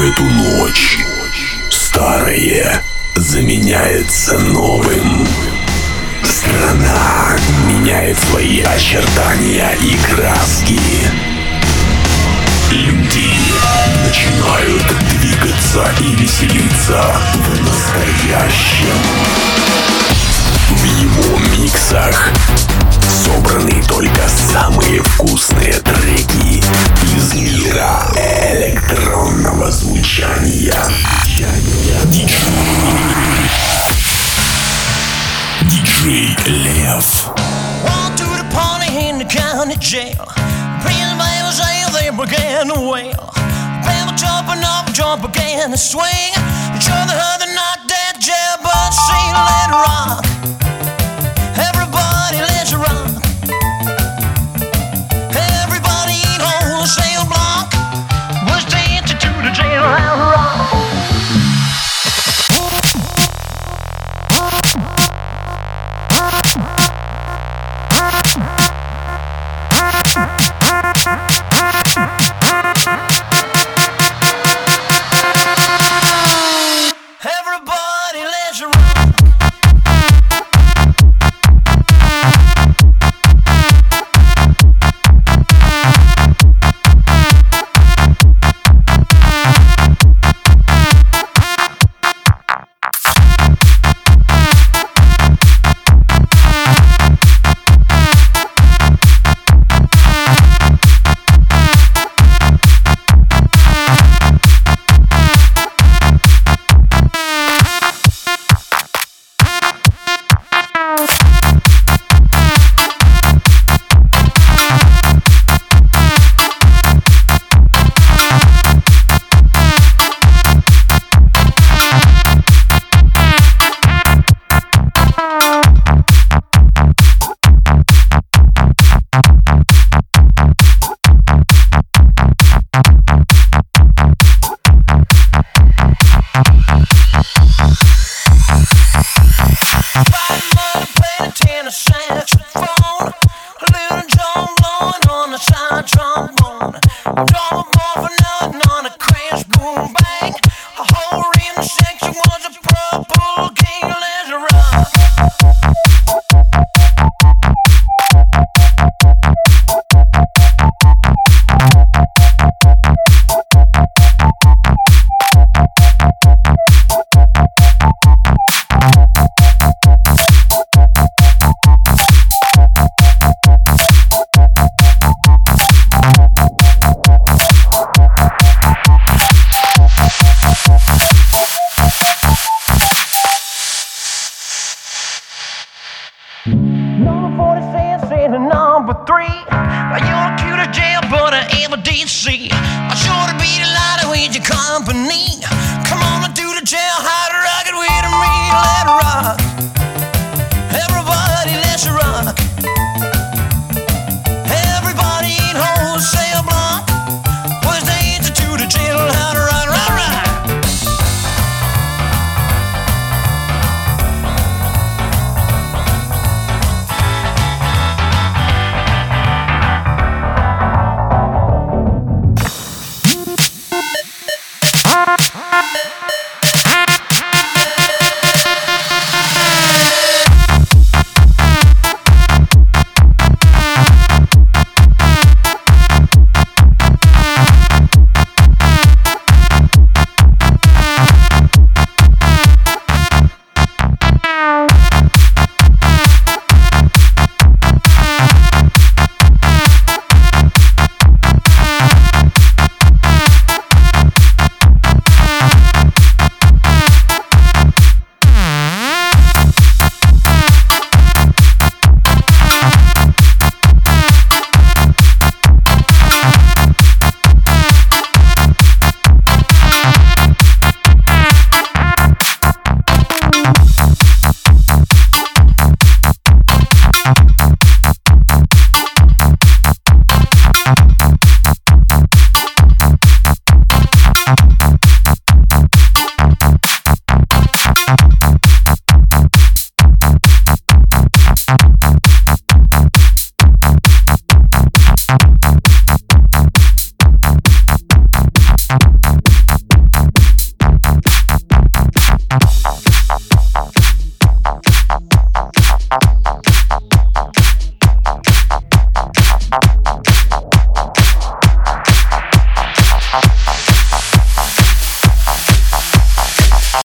эту ночь. Старое заменяется новым. Страна меняет свои очертания и краски. Люди начинают двигаться и веселиться в настоящем. В его миксах собраны только самые вкусные треки из мира электронного звучания. Диджей Лев. Walked to the party in the county jail. Prison babies say they began to wail. People jumping up, jump again and swing. You sure they heard they're not dead yet, but see, let it rock. Everybody let's rock. Everybody on the cell block was dancing to the jailhouse rock. Everybody let's rock. Number 46 and a number 3. You're cute as jail, but I ever did see. I sure to be delighted with your company. Come on and do the jailhouse rocket with me, let it rock.